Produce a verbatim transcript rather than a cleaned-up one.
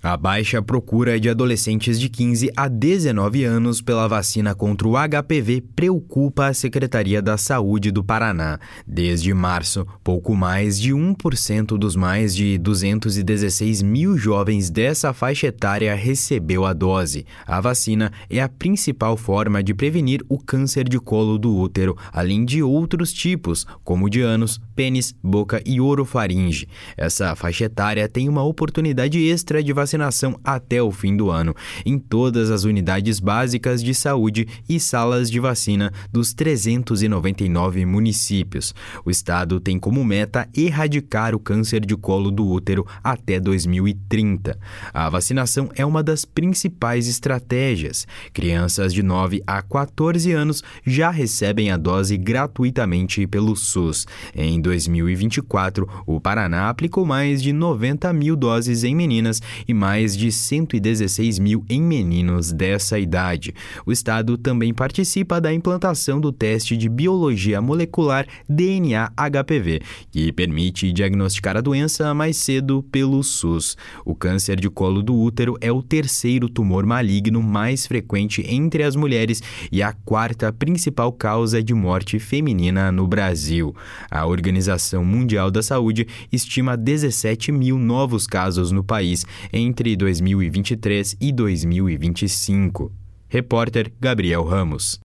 A baixa procura de adolescentes de quinze a dezenove anos pela vacina contra o H P V preocupa a Secretaria da Saúde do Paraná. Desde março, pouco mais de um por cento dos mais de duzentos e dezesseis mil jovens dessa faixa etária recebeu a dose. A vacina é a principal forma de prevenir o câncer de colo do útero, além de outros tipos, como de ânus, pênis, boca e orofaringe. Essa faixa etária tem uma oportunidade extra de vacinação vacinação até o fim do ano, em todas as unidades básicas de saúde e salas de vacina dos trezentos e noventa e nove municípios. O estado tem como meta erradicar o câncer de colo do útero até dois mil e trinta. A vacinação é uma das principais estratégias. Crianças de nove a quatorze anos já recebem a dose gratuitamente pelo SUS. Em dois mil e vinte e quatro, o Paraná aplicou mais de noventa mil doses em meninas e mais de cento e dezesseis mil em meninos dessa idade. O estado também participa da implantação do teste de biologia molecular D N A H P V, que permite diagnosticar a doença mais cedo pelo SUS. O câncer de colo do útero é o terceiro tumor maligno mais frequente entre as mulheres e a quarta principal causa de morte feminina no Brasil. A Organização Mundial da Saúde estima dezessete mil novos casos no país entre dois mil e vinte e três e dois mil e vinte e cinco. Repórter Gabriel Ramos.